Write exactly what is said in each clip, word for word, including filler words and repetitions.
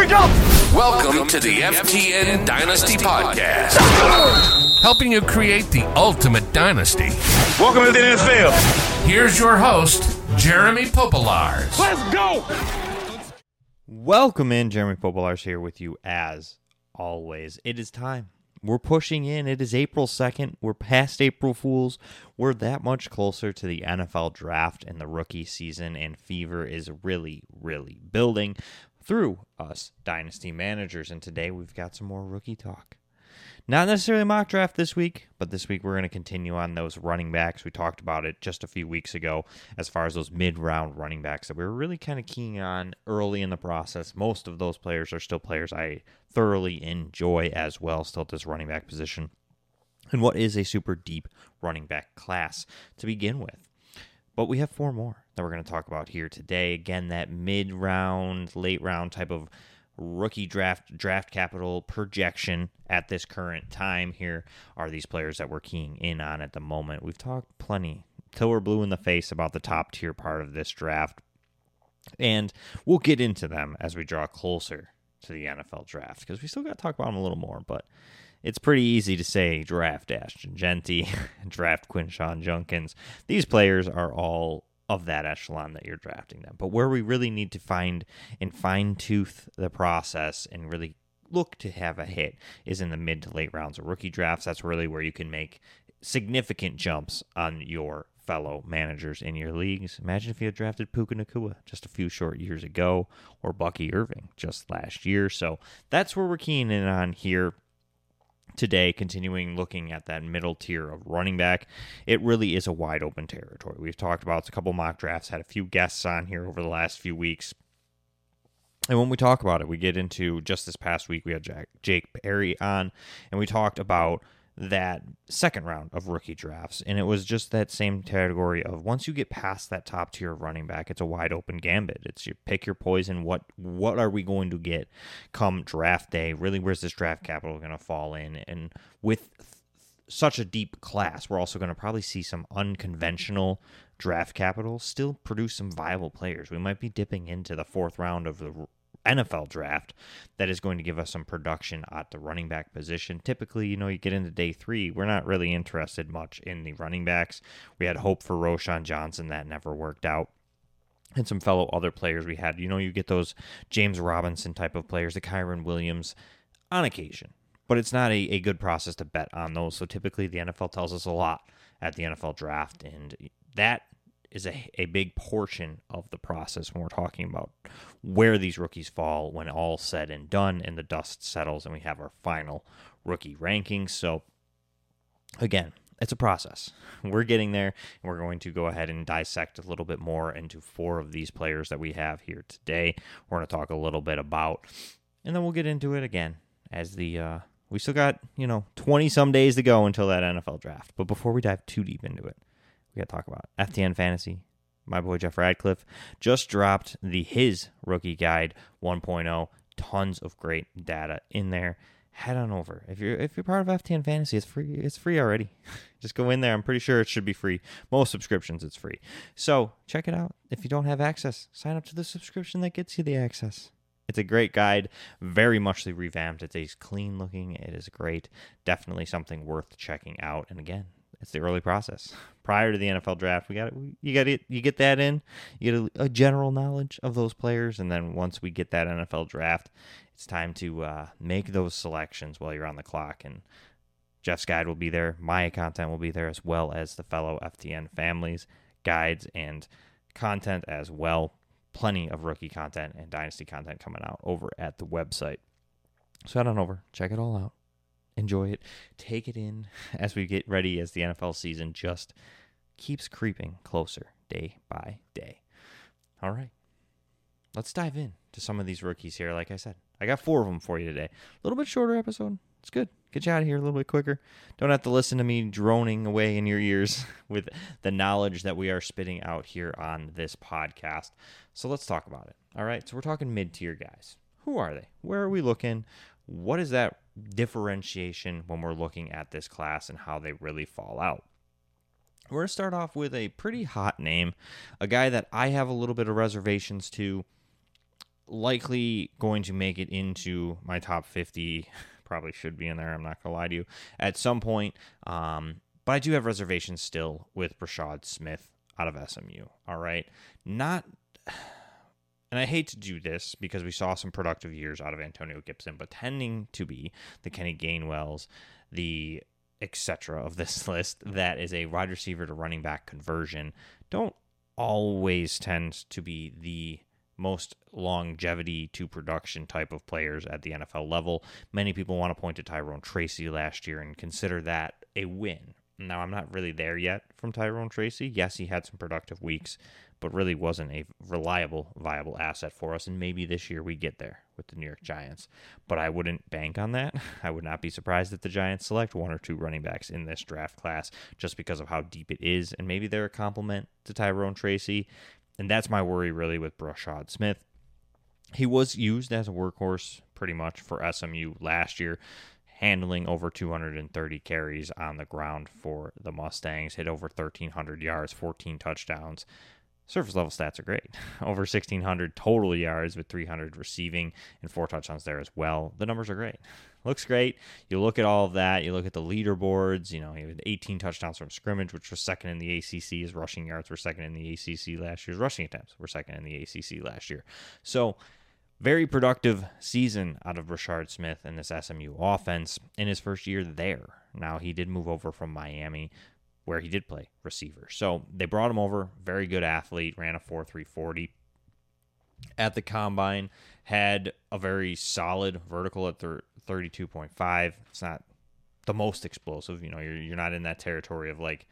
we go! Welcome to the F T N Dynasty Podcast, helping you create the ultimate dynasty. Welcome to the N F L. Here's your host, Jeremy Popolars. Let's go! Welcome in, Jeremy Popolars here with you as always. It is time. We're pushing in. It is April second. We're past April Fools. We're that much closer to the N F L draft and the rookie season, and fever is really, really building through us dynasty managers. And today we've got some more rookie talk. Not necessarily mock draft this week, but this week we're going to continue on those running backs. We talked about it just a few weeks ago as far as those mid-round running backs that we were really kind of keying on early in the process. Most of those players are still players I thoroughly enjoy as well, still at this running back position. And what is a super deep running back class to begin with. But we have four more that we're going to talk about here today. Again, that mid-round, late-round type of rookie draft draft capital projection at this current time. Here are these players that we're keying in on at the moment. We've talked plenty till we're blue in the face about the top tier part of this draft, and we'll get into them as we draw closer to the N F L draft, because we still got to talk about them a little more. But it's pretty easy to say draft Ashton Jeanty, draft Quinshon Judkins. These players are all of that echelon that you're drafting them. But where we really need to find and fine-tooth the process and really look to have a hit is in the mid to late rounds of rookie drafts. That's really where you can make significant jumps on your fellow managers in your leagues. Imagine if you had drafted Puka Nacua just a few short years ago, or Bucky Irving just last year. So that's where we're keying in on here today, continuing looking at that middle tier of running back. It really is a wide open territory. We've talked about a couple mock drafts, had a few guests on here over the last few weeks. And when we talk about it, we get into just this past week, we had Jack, Jake Perry on, and we talked about that second round of rookie drafts. And it was just that same category of once you get past that top tier of running back, it's a wide open gambit. It's you pick your poison. What what are we going to get come draft day? Really, where's this draft capital going to fall in? And with th- such a deep class, we're also going to probably see some unconventional draft capital still produce some viable players. We might be dipping into the fourth round of the N F L draft that is going to give us some production at the running back position. Typically, you know, you get into day three, we're not really interested much in the running backs. We had hope for Roschon Johnson, that never worked out. And some fellow other players we had, you know, you get those James Robinson type of players, the Kyron Williams on occasion. But it's not a, a good process to bet on those. So typically the N F L tells us a lot at the N F L draft, and that is a, a big portion of the process when we're talking about where these rookies fall when all said and done and the dust settles and we have our final rookie rankings. So again, it's a process. We're getting there, and we're going to go ahead and dissect a little bit more into four of these players that we have here today. We're going to talk a little bit about, and then we'll get into it again as the, uh, we still got, you know, twenty some days to go until that N F L draft. But before we dive too deep into it, we got to talk about F T N Fantasy. My boy Jeff Radcliffe just dropped the his rookie guide one point oh. Tons of great data in there. Head on over. If you're if you're part of F T N Fantasy, it's free. It's free already. Just go in there. I'm pretty sure it should be free. Most subscriptions, it's free. So check it out. If you don't have access, sign up to the subscription that gets you the access. It's a great guide, very muchly revamped. It's a clean looking. It is great. Definitely something worth checking out. And again, it's the early process. Prior to the N F L draft, we got you got it. You get that in. You get a, a general knowledge of those players, and then once we get that N F L draft, it's time to uh, make those selections while you're on the clock. And Jeff's guide will be there. My content will be there, as well as the fellow F T N families, guides, and content as well. Plenty of rookie content and dynasty content coming out over at the website. So head on over, check it all out. Enjoy it. Take it in as we get ready, as the N F L season just keeps creeping closer day by day. All right. Let's dive in to some of these rookies here. Like I said, I got four of them for you today. A little bit shorter episode. It's good. Get you out of here a little bit quicker. Don't have to listen to me droning away in your ears with the knowledge that we are spitting out here on this podcast. So let's talk about it. All right. So we're talking mid-tier guys. Who are they? Where are we looking? What is that differentiation when we're looking at this class and how they really fall out? We're going to start off with a pretty hot name, a guy that I have a little bit of reservations to. likely going to make it into my top fifty. Probably should be in there. I'm not going to lie to you at some point. Um, but I do have reservations still with Brashad Smith out of S M U. All right. Not, and I hate to do this because we saw some productive years out of Antonio Gibson, but tending to be the Kenny Gainwells, the et cetera of this list that is a wide receiver to running back conversion don't always tend to be the most longevity to production type of players at the N F L level. Many people want to point to Tyrone Tracy last year and consider that a win. Now, I'm not really there yet from Tyrone Tracy. Yes, he had some productive weeks, but really wasn't a reliable, viable asset for us. And maybe this year we get there with the New York Giants. But I wouldn't bank on that. I would not be surprised if the Giants select one or two running backs in this draft class just because of how deep it is. And maybe they're a compliment to Tyrone Tracy. And that's my worry really with Brashad Smith. He was used as a workhorse pretty much for S M U last year, handling over two hundred thirty carries on the ground for the Mustangs, hit over thirteen hundred yards, fourteen touchdowns. Surface level stats are great. Over sixteen hundred total yards with three hundred receiving and four touchdowns there as well. The numbers are great. Looks great. You look at all of that. You look at the leaderboards. You know, he had eighteen touchdowns from scrimmage, which was second in the A C C. His rushing yards were second in the A C C last year. His rushing attempts were second in the A C C last year. So, very productive season out of Brashad Smith and this S M U offense in his first year there. Now, he did move over from Miami, where he did play receiver. So they brought him over, very good athlete, ran a four three forty. At the combine, had a very solid vertical at thirty-two point five. It's not the most explosive. You know, you're you're not in that territory of like,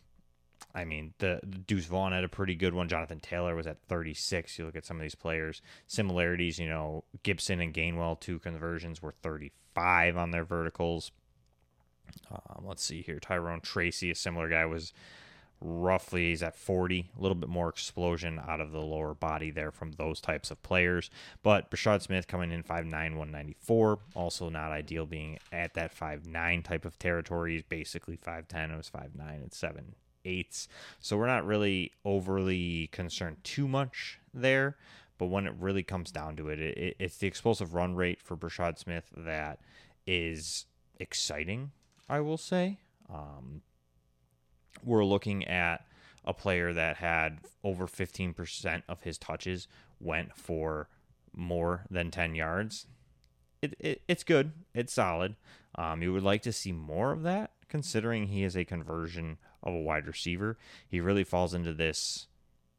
I mean, the, the Deuce Vaughn had a pretty good one. Jonathan Taylor was at thirty-six. You look at some of these players. Similarities, you know, Gibson and Gainwell, two conversions, were thirty-five on their verticals. Um, let's see here. Tyrone Tracy, a similar guy, was roughly, he's at forty. A little bit more explosion out of the lower body there from those types of players. But Brashad Smith coming in five nine, one ninety-four. Also not ideal being at that five nine type of territory. He's basically five ten. It was five nine and seven eighths. So we're not really overly concerned too much there. But when it really comes down to it, it it's the explosive run rate for Brashad Smith that is exciting, I will say. Um, we're looking at a player that had over fifteen percent of his touches went for more than ten yards. It, it It's good. It's solid. Um, you would like to see more of that, considering he is a conversion of a wide receiver. He really falls into this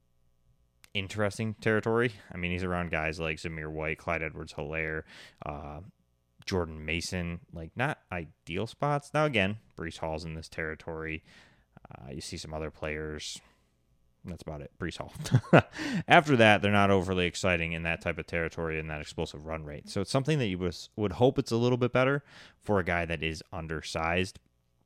interesting territory. I mean, he's around guys like Zamir White, Clyde Edwards-Helaire, uh, Jordan Mason, like not ideal spots. Now, again, Breece Hall's in this territory. Uh, you see some other players. That's about it. Breece Hall. After that, they're not overly exciting in that type of territory and that explosive run rate. So it's something that you was, would hope it's a little bit better for a guy that is undersized.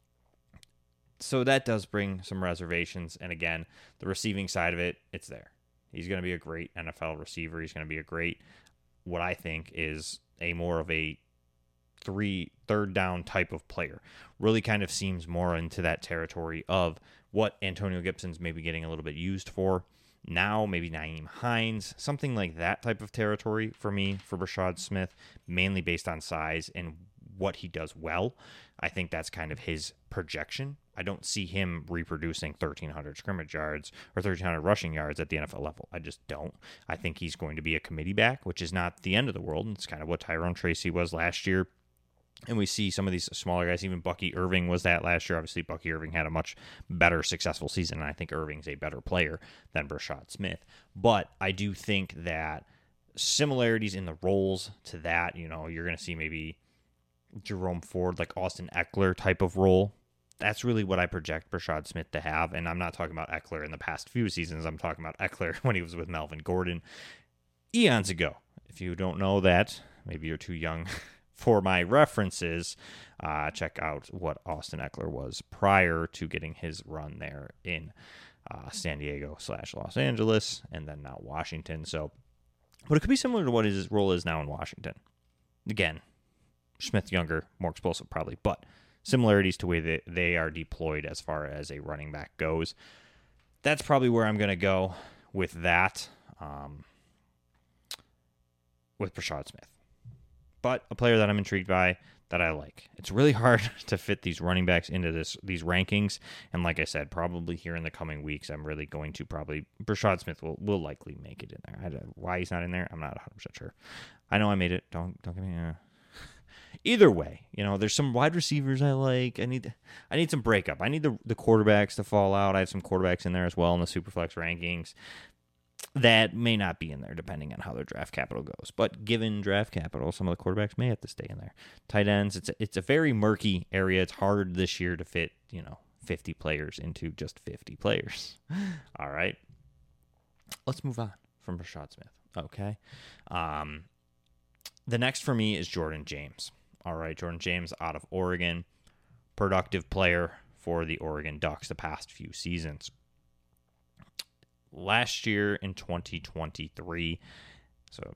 So that does bring some reservations. And again, the receiving side of it, it's there. He's going to be a great N F L receiver. He's going to be a great, what I think is a more of a three third down type of player. Really kind of seems more into that territory of what Antonio Gibson's maybe getting a little bit used for now, maybe Nyheim Hines, something like that type of territory for me, for Brashad Smith, mainly based on size and what he does well. I think that's kind of his projection. I don't see him reproducing thirteen hundred scrimmage yards or thirteen hundred rushing yards at the N F L level. I just don't. I think he's going to be a committee back, which is not the end of the world. It's kind of what Tyrone Tracy was last year. And we see some of these smaller guys, even Bucky Irving was that last year. Obviously, Bucky Irving had a much better successful season, and I think Irving's a better player than Brashad Smith. But I do think that similarities in the roles to that, you know, you're going to see maybe Jerome Ford, like Austin Eckler type of role. That's really what I project Brashad Smith to have. And I'm not talking about Eckler in the past few seasons. I'm talking about Eckler when he was with Melvin Gordon eons ago. If you don't know that, maybe you're too young for my references, uh, check out what Austin Eckler was prior to getting his run there in uh, San Diego slash Los Angeles and then now Washington. So, but it could be similar to what his role is now in Washington. Again, Smith younger, more explosive probably, but similarities to the way that they are deployed as far as a running back goes. That's probably where I'm going to go with that. Um, with Brashad Smith. But a player that I'm intrigued by, that I like. It's really hard to fit these running backs into this these rankings. And like I said, probably here in the coming weeks, I'm really going to probably... Brashad Smith will, will likely make it in there. I don't, why he's not in there, I'm not one hundred percent sure. I know I made it. Don't don't get me... Uh... Either way, you know, there's some wide receivers I like. I need I need some breakup. I need the, the quarterbacks to fall out. I have some quarterbacks in there as well in the Superflex rankings that may not be in there depending on how their draft capital goes. But given draft capital, some of the quarterbacks may have to stay in there. Tight ends, it's a, it's a very murky area. It's hard this year to fit, you know, fifty players into just fifty players. All right. Let's move on from Brashad Smith. Okay. Um, the next for me is Jordan James. All right. Jordan James out of Oregon. Productive player for the Oregon Ducks the past few seasons. Last year in twenty twenty-three, so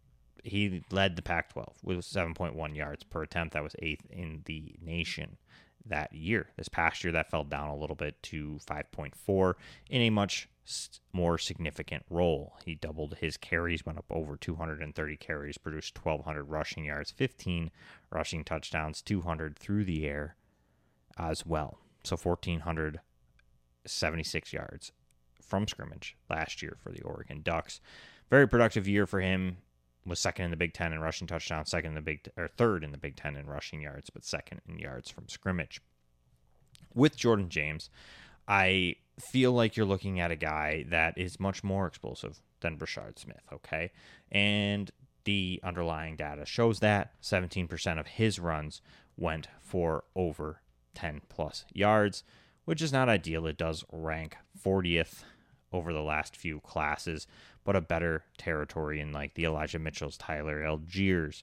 he led the Pac twelve with seven point one yards per attempt. That was eighth in the nation that year. This past year, that fell down a little bit to five point four in a much more significant role. He doubled his carries, went up over two hundred thirty carries, produced twelve hundred rushing yards, fifteen rushing touchdowns, two hundred through the air as well. So one thousand four hundred seventy-six yards from scrimmage last year for the Oregon Ducks. Very productive year for him. Was second in the Big Ten in rushing touchdowns, second in the Big or third in the Big Ten in rushing yards, but second in yards from scrimmage. With Jordan James, I feel like you're looking at a guy that is much more explosive than Brashad Smith, okay? And the underlying data shows that seventeen percent of his runs went for over ten plus yards, which is not ideal. It does rank fortieth over the last few classes, but a better territory in like the Elijah Mitchells, Tyler Algiers.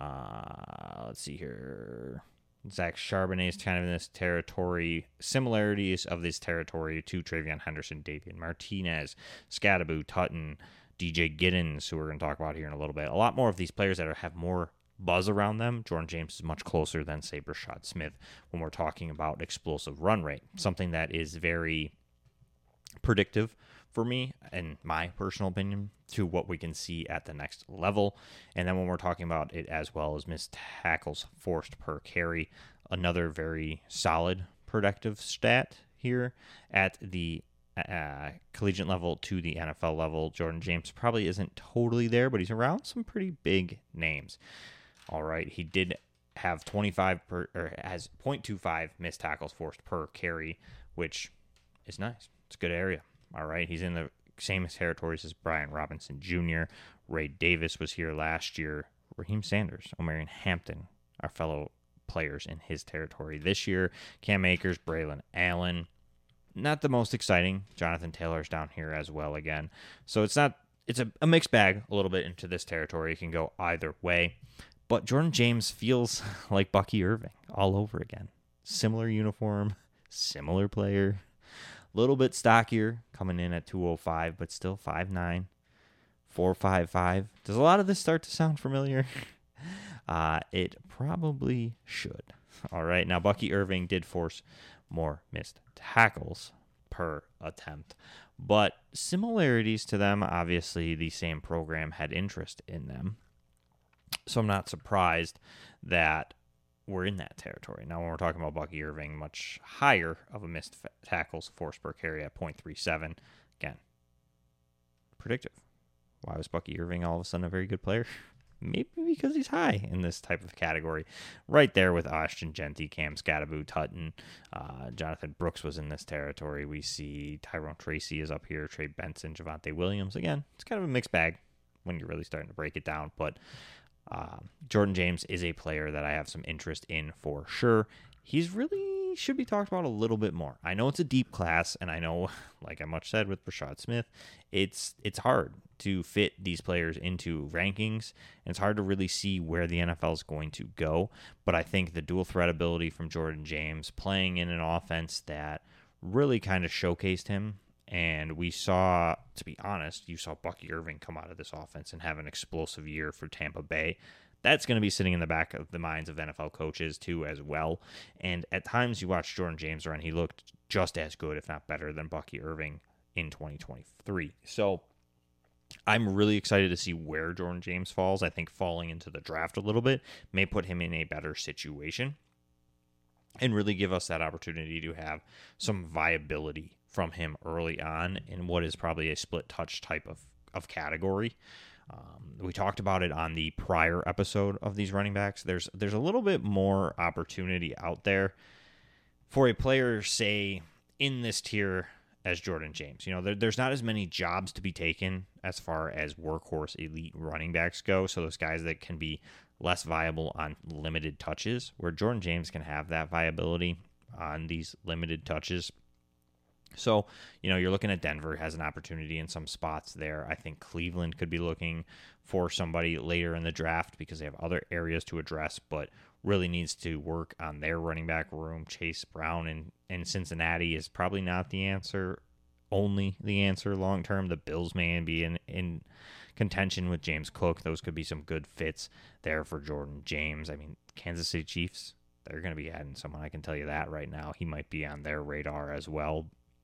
Uh, let's see here. Zach Charbonnet is kind of in this territory. Similarities of this territory to Travion Henderson, Davian Martinez, Scadaboo, Tutton, D J Giddens, who we're going to talk about here in a little bit. A lot more of these players that are, have more buzz around them. Jordan James is much closer than, say, Brashad Smith when we're talking about explosive run rate. Something that is very predictive for me, in my personal opinion, to what we can see at the next level. And then when we're talking about it as well as missed tackles forced per carry, another very solid productive stat here at the uh, collegiate level to the N F L level. Jordan James probably isn't totally there, but he's around some pretty big names. All right, he did have twenty-five per, or has zero point two five missed tackles forced per carry, which is nice. It's a good area. All right, he's in the same territories as Brian Robinson Junior Ray Davis was here last year. Raheem Sanders, Omarion Hampton, our fellow players in his territory this year. Cam Akers, Braylon Allen. Not the most exciting. Jonathan Taylor's down here as well again. So it's not. It's a, a mixed bag a little bit into this territory. It can go either way. But Jordan James feels like Bucky Irving all over again. Similar uniform, similar player. A little bit stockier, coming in at two oh five, but still five nine, four five five. Does a lot of this start to sound familiar? uh, it probably should. All right, now Bucky Irving did force more missed tackles per attempt, but similarities to them, obviously the same program had interest in them. So I'm not surprised that we're in that territory. Now, when we're talking about Bucky Irving, much higher of a missed tackles forced per carry at point three seven. Again, predictive. Why was Bucky Irving all of a sudden a very good player? Maybe because he's high in this type of category. Right there with Ashton Genty, Cam Scadaboo, Tutton. Uh, Jonathan Brooks was in this territory. We see Tyrone Tracy is up here, Trey Benson, Javonte Williams. Again, it's kind of a mixed bag when you're really starting to break it down, but Uh, Jordan James is a player that I have some interest in for sure. He's really should be talked about a little bit more. I know it's a deep class, and I know, like I much said with Brashad Smith, it's it's hard to fit these players into rankings, and it's hard to really see where the N F L is going to go. But I think the dual threat ability from Jordan James, playing in an offense that really kind of showcased him. And we saw, to be honest, you saw Bucky Irving come out of this offense and have an explosive year for Tampa Bay. That's going to be sitting in the back of the minds of N F L coaches, too, as well. And at times you watch Jordan James run, he looked just as good, if not better, than Bucky Irving in twenty twenty-three. So I'm really excited to see where Jordan James falls. I think falling into the draft a little bit may put him in a better situation and really give us that opportunity to have some viability from him early on in what is probably a split touch type of, of category. Um, we talked about it on the prior episode of these running backs. There's there's a little bit more opportunity out there for a player, say, in this tier as Jordan James. You know, there, there's not as many jobs to be taken as far as workhorse elite running backs go. So those guys that can be less viable on limited touches, where Jordan James can have that viability on these limited touches. So, you know, you're looking at Denver has an opportunity in some spots there. I think Cleveland could be looking for somebody later in the draft because they have other areas to address, but really needs to work on their running back room. Chase Brown in, in Cincinnati is probably not the answer, only the answer long term. The Bills may be in, in contention with James Cook. Those could be some good fits there for Jordan James. I mean, Kansas City Chiefs, they're going to be adding someone. I can tell you that right now. He might be on their radar as well.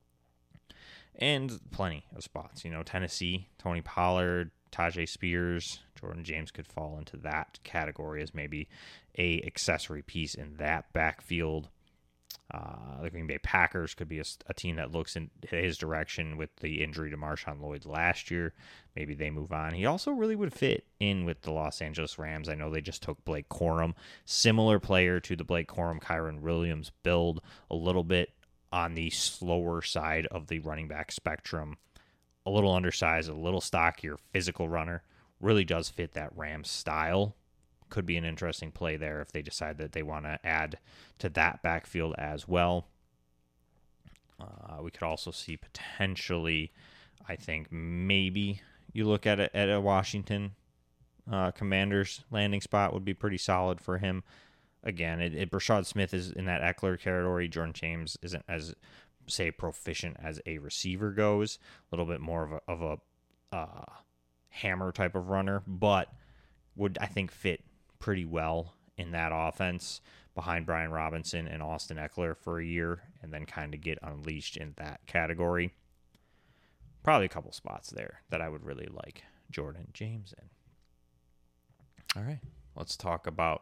And plenty of spots. You know, Tennessee, Tony Pollard, Tajay Spears, Jordan James could fall into that category as maybe a accessory piece in that backfield. Uh, the Green Bay Packers could be a, a team that looks in his direction with the injury to Marshawn Lloyd last year. Maybe they move on. He also really would fit in with the Los Angeles Rams. I know they just took Blake Corum, similar player to the Blake Corum, Kyron Williams build, a little bit on the slower side of the running back spectrum, a little undersized, a little stockier, physical runner, really does fit that Rams style. Could be an interesting play there if they decide that they want to add to that backfield as well. Uh, we could also see potentially, I think maybe you look at it at a Washington uh, Commanders landing spot would be pretty solid for him. Again, it, it, Brashad Smith is in that Eckler category. Jordan James isn't as, say, proficient as a receiver goes. A little bit more of a, of a uh, hammer type of runner, but would, I think, fit pretty well in that offense behind Brian Robinson and Austin Eckler for a year and then kind of get unleashed in that category. Probably a couple spots there that I would really like Jordan James in. All right, let's talk about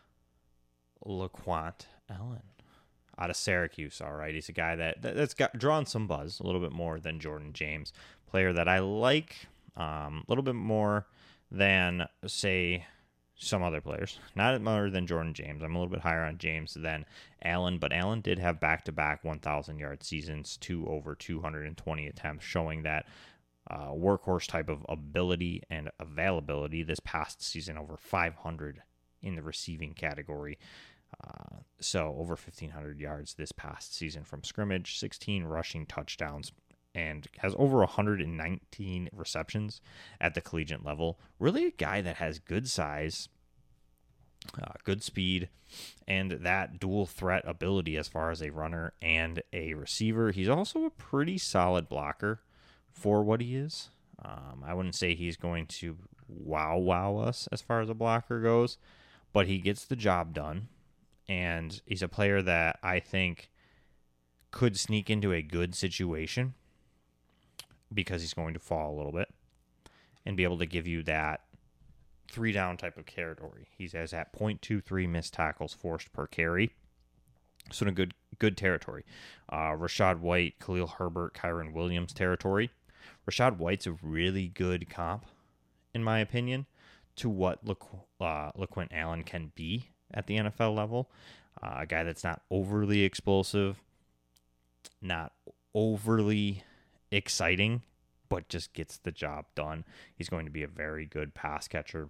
LaQuant Allen out of Syracuse. All right, he's a guy that, that that's got drawn some buzz, a little bit more than Jordan James. Player that I like um, a little bit more than, say, some other players. Not more than Jordan James. I'm a little bit higher on James than Allen, but Allen did have back-to-back one thousand yard seasons, two over two hundred twenty attempts, showing that uh, workhorse type of ability and availability. This past season, over five hundred in the receiving category. Uh, so over fifteen hundred yards this past season from scrimmage, sixteen rushing touchdowns, and has over one hundred nineteen receptions at the collegiate level. Really a guy that has good size, uh, good speed, and that dual threat ability as far as a runner and a receiver. He's also a pretty solid blocker for what he is. Um, I wouldn't say he's going to wow wow us as far as a blocker goes, but he gets the job done, and he's a player that I think could sneak into a good situation because he's going to fall a little bit and be able to give you that three down type of category. He has at point two three missed tackles forced per carry. So in a good good territory. Uh, Rachaad White, Khalil Herbert, Kyron Williams territory. Rachaad White's a really good comp, in my opinion, to what LaQu- uh, LaQuint Allen can be at the N F L level. Uh, a guy that's not overly explosive, not overly exciting, but just gets the job done. He's going to be a very good pass catcher.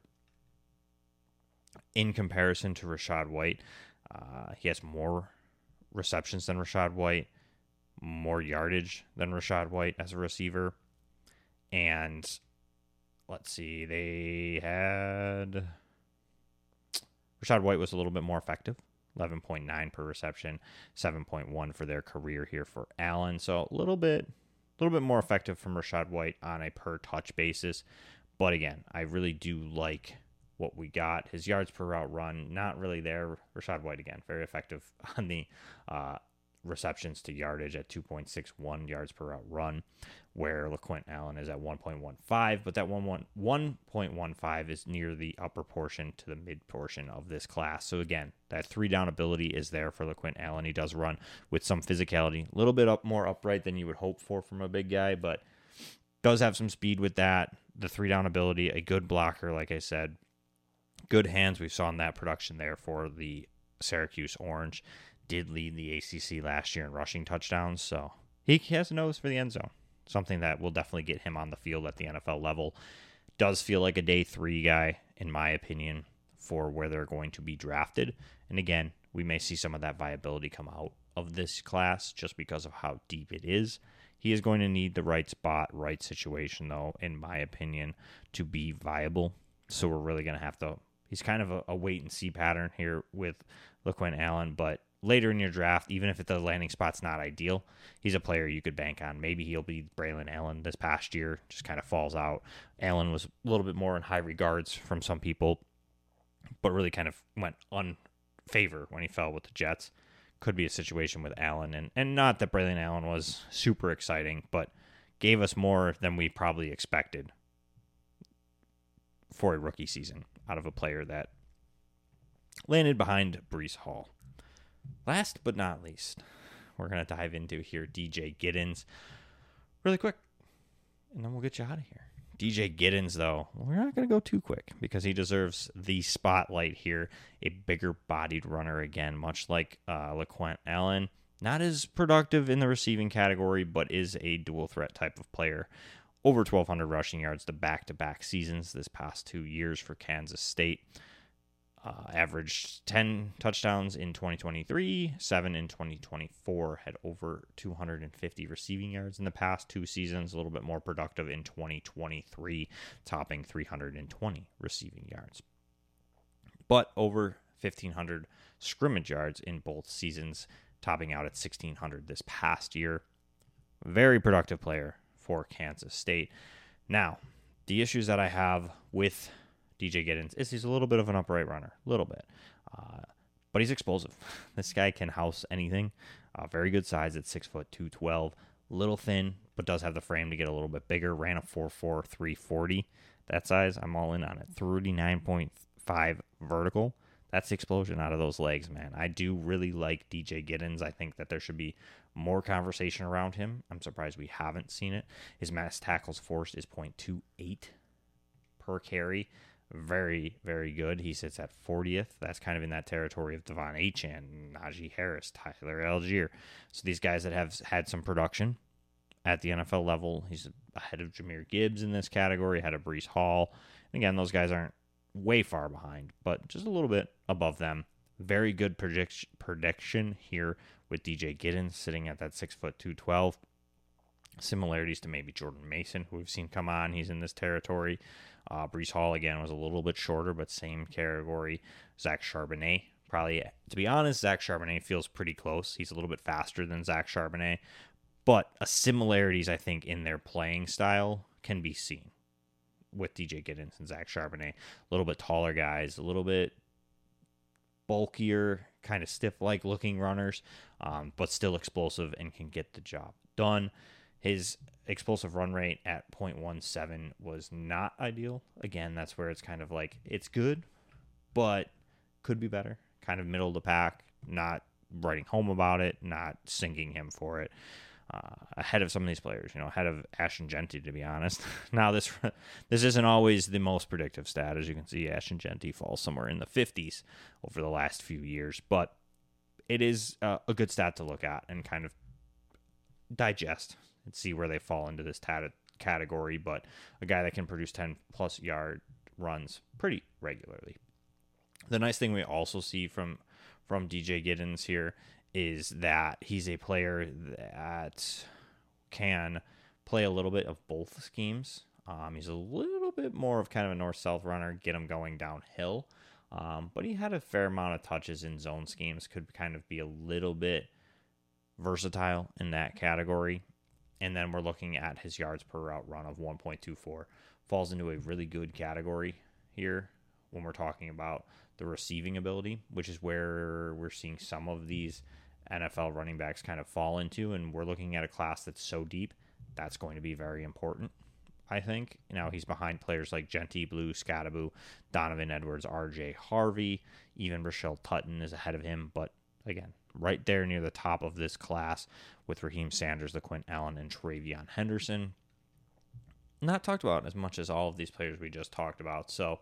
In comparison to Rachaad White, uh, he has more receptions than Rachaad White, more yardage than Rachaad White as a receiver. And let's see, they had... Rachaad White was a little bit more effective, eleven point nine per reception, seven point one for their career here for Allen. So a little bit... A little bit more effective from Rachaad White on a per-touch basis. But again, I really do like what we got. His yards per route run, not really there. Rachaad White, again, very effective on the uh, receptions to yardage at two point six one yards per route run, where LaQuint Allen is at one point one five, but that one point one five is near the upper portion to the mid portion of this class. So again, that three down ability is there for LaQuint Allen. He does run with some physicality, a little bit up more upright than you would hope for from a big guy, but does have some speed with that. The three down ability, a good blocker, like I said, good hands. We saw in that production there for the Syracuse Orange. Did lead the A C C last year in rushing touchdowns, so he has a nose for the end zone. Something that will definitely get him on the field at the N F L level. Does feel like a day three guy, in my opinion, for where they're going to be drafted. And again, we may see some of that viability come out of this class just because of how deep it is. He is going to need the right spot, right situation, though, in my opinion, to be viable. So we're really going to have to, he's kind of a, a wait and see pattern here with LaQuint Allen, but later in your draft, even if the landing spot's not ideal, he's a player you could bank on. Maybe he'll be Braylon Allen this past year, just kind of falls out. Allen was a little bit more in high regards from some people, but really kind of went unfavor when he fell with the Jets. Could be a situation with Allen, and, and not that Braylon Allen was super exciting, but gave us more than we probably expected for a rookie season out of a player that landed behind Breece Hall. Last but not least, we're going to dive into here D J Giddens really quick, and then we'll get you out of here. D J Giddens, though, we're not going to go too quick because he deserves the spotlight here. A bigger-bodied runner again, much like uh, LaQuint Allen. Not as productive in the receiving category, but is a dual-threat type of player. Over twelve hundred rushing yards to back-to-back seasons this past two years for Kansas State. Uh, averaged ten touchdowns in twenty twenty-three, seven in twenty twenty-four, had over two hundred fifty receiving yards in the past two seasons, a little bit more productive in twenty twenty-three, topping three hundred twenty receiving yards. But over fifteen hundred scrimmage yards in both seasons, topping out at sixteen hundred this past year. Very productive player for Kansas State. Now, the issues that I have with D J Giddens is he's a little bit of an upright runner, a little bit, uh, but he's explosive. This guy can house anything. Uh, very good size at six foot two twelve, little thin, but does have the frame to get a little bit bigger. Ran a four four three forty. That size, I'm all in on it. thirty-nine point five vertical. That's the explosion out of those legs, man. I do really like D J Giddens. I think that there should be more conversation around him. I'm surprised we haven't seen it. His mass tackles forced is point two eight per carry. Very, very good. He sits at fortieth. That's kind of in that territory of Devon Achane, Najee Harris, Tyler Algier. So these guys that have had some production at the N F L level, he's ahead of Jahmyr Gibbs in this category, ahead of Breece Hall. And again, those guys aren't way far behind, but just a little bit above them. Very good predict- prediction here with D J Giddens sitting at that six foot two twelve. Similarities to maybe Jordan Mason, who we've seen come on. He's in this territory. Uh, Breece Hall, again, was a little bit shorter, but same category. Zach Charbonnet, probably, to be honest, Zach Charbonnet feels pretty close. He's a little bit faster than Zach Charbonnet, but a similarities, I think, in their playing style can be seen with D J Giddens and Zach Charbonnet. A little bit taller guys, a little bit bulkier, kind of stiff-like looking runners, um, but still explosive and can get the job done. His explosive run rate at point one seven was not ideal. Again, that's where it's kind of like, it's good, but could be better. Kind of middle of the pack, not writing home about it, not sinking him for it. Uh, ahead of some of these players, you know, ahead of Ashton Jeanty, to be honest. Now, this this isn't always the most predictive stat. As you can see, Ashton Jeanty falls somewhere in the fifties over the last few years, but it is uh, a good stat to look at and kind of digest and see where they fall into this tat- category, but a guy that can produce ten plus yard runs pretty regularly. The nice thing we also see from from D J Giddens here is that he's a player that can play a little bit of both schemes. Um, he's a little bit more of kind of a north-south runner, get him going downhill, um, but he had a fair amount of touches in zone schemes, could kind of be a little bit versatile in that category. And then we're looking at his yards per route run of one point two four. Falls into a really good category here when we're talking about the receiving ability, which is where we're seeing some of these N F L running backs kind of fall into, and we're looking at a class that's so deep. That's going to be very important, I think. Now, he's behind players like Genty, Blue, Scottaboo, Donovan Edwards, R J Harvey. Even Rochelle Tutton is ahead of him. But, again, right there near the top of this class with Raheem Sanders, LaQuint Allen, and Travion Henderson. Not talked about as much as all of these players we just talked about. So,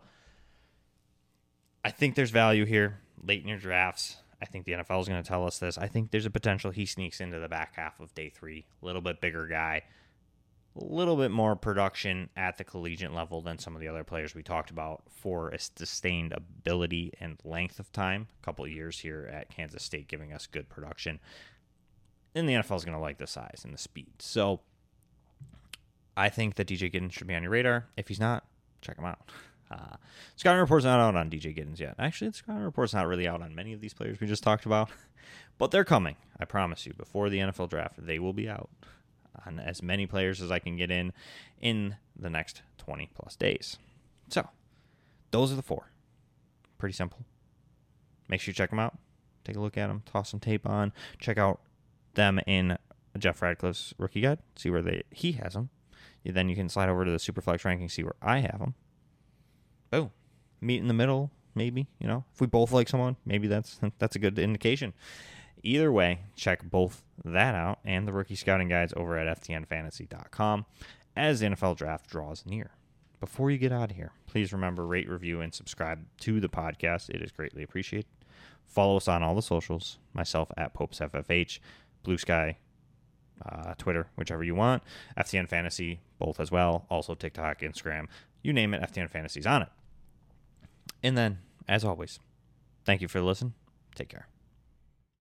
I think there's value here late in your drafts. I think the N F L is going to tell us this. I think there's a potential he sneaks into the back half of day three. A little bit bigger guy. A little bit more production at the collegiate level than some of the other players we talked about for a sustained ability and length of time. A couple of years here at Kansas State giving us good production. And the N F L is going to like the size and the speed. So I think that D J Giddens should be on your radar. If he's not, check him out. Uh, Scouting Report's not out on D J Giddens yet. Actually, the Scouting Report's not really out on many of these players we just talked about. But they're coming. I promise you. Before the N F L draft, they will be out on as many players as I can get in in the next twenty plus days. So, those are the four. Pretty simple. Make sure you check them out. Take a look at them. Toss some tape on. Check out them in Jeff Radcliffe's rookie guide. See where they he has them. Then you can slide over to the Superflex ranking. See where I have them. Oh, meet in the middle, maybe. You know, if we both like someone, maybe that's that's a good indication. Either way, check both that out and the rookie scouting guides over at F T N fantasy dot com as the N F L draft draws near. Before you get out of here, please remember, rate, review, and subscribe to the podcast. It is greatly appreciated. Follow us on all the socials. Myself at Popes F F H, Blue Sky, uh, Twitter, whichever you want. F T N Fantasy, both as well. Also TikTok, Instagram, you name it, F T N Fantasy's on it. And then, as always, thank you for listening. Take care.